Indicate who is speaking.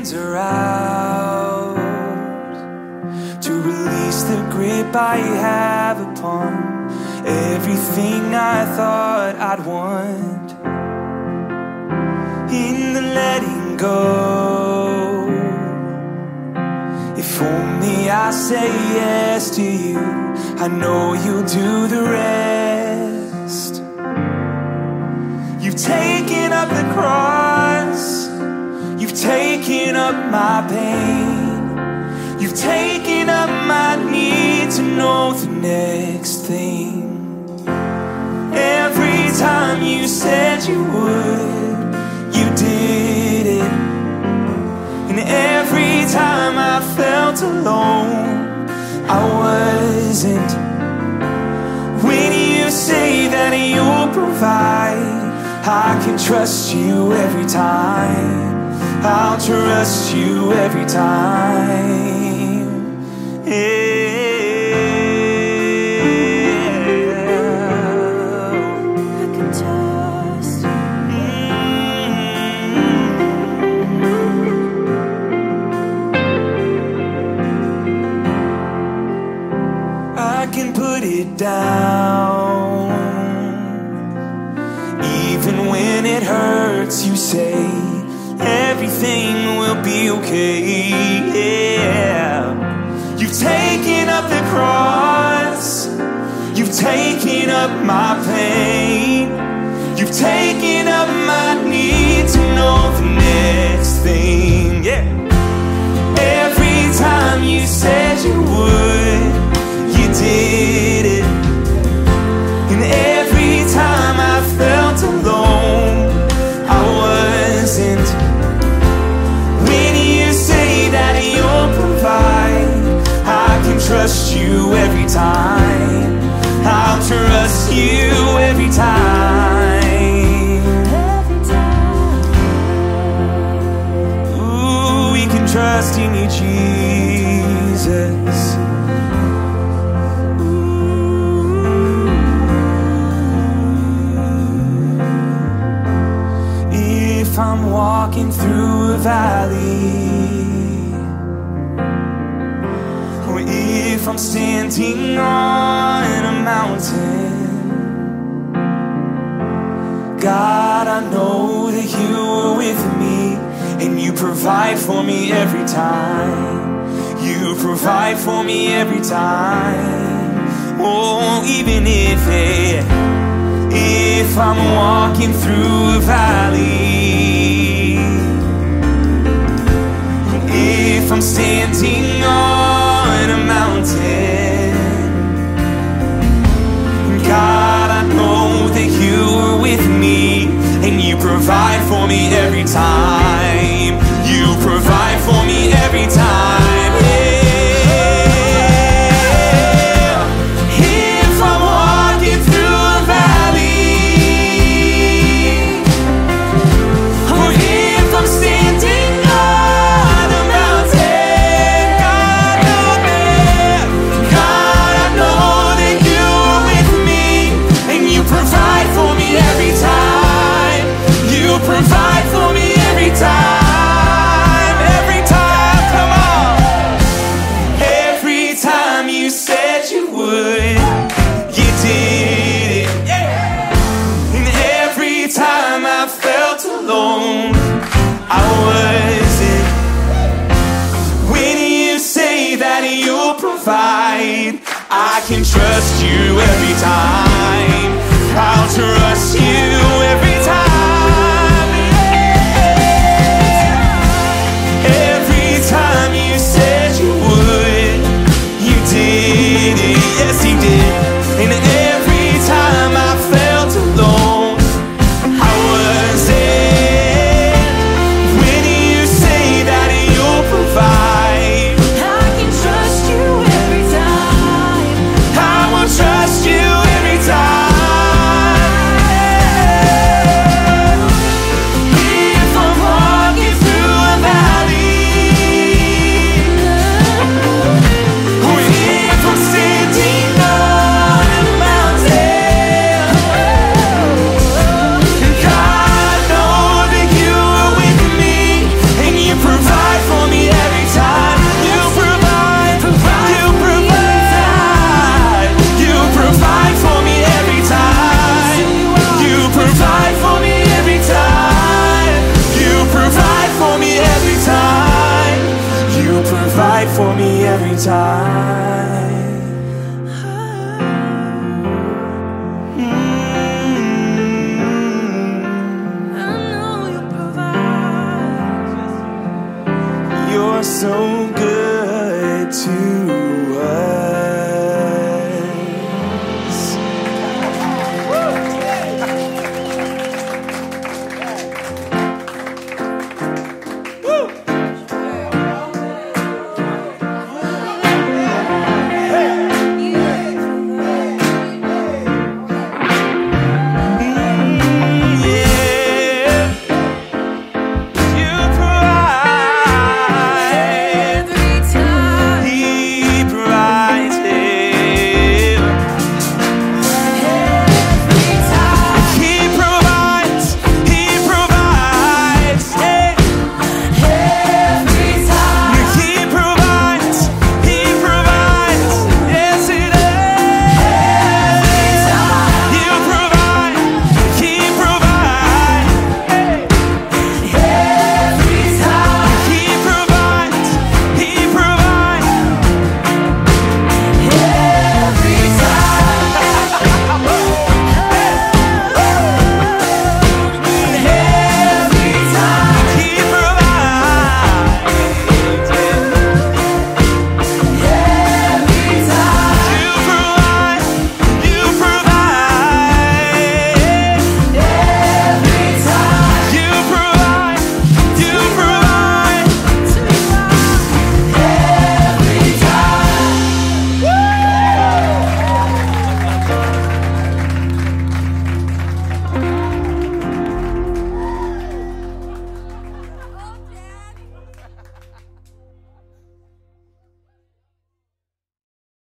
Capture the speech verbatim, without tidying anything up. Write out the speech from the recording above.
Speaker 1: hands are out to release the grip I have upon everything I thought I'd want. In the letting go, if only I say yes to you, I know you'll do the rest. You've taken up the cross, you've taken up my pain, you've taken up my need to know the next thing. Every time you said you would, you did it. And every time I felt alone, I wasn't. When you say that you'll provide, I can trust you every time. I'll trust you every time. Yeah. I can trust. Mm-hmm. I can put it down. Even when it hurts, you say everything will be okay, yeah. You've taken up the cross, you've taken up my pain, you've taken up my need to know the next thing, yeah. Every time you said you would, you did it. And every time I felt alone, I wasn't. When you say that you'll provide, I can trust you every time. I'll trust you every time. Ooh, we can trust in you, Jesus. If I'm walking through a valley, or if I'm standing on a mountain, God, I know that you are with me, and you provide for me every time. You provide for me every time. Oh, even if it If I'm walking through a valley, if I'm standing on a mountain, God, I know that you are with me, and you provide for me every time. You provide for me every time, yeah. If I'm walking through a valley, provide for me every time, every time, come on. Every time you said you would, you did it, yeah. And every time I felt alone, I wasn't. When you say that you'll provide, I can trust you every time. I'll trust you every time. Yes, he did. And every time I felt alone, I wasn't. When you say that you'll provide, I can trust you every time. I will trust you every time. time. Mm-hmm. I know you provide. You're so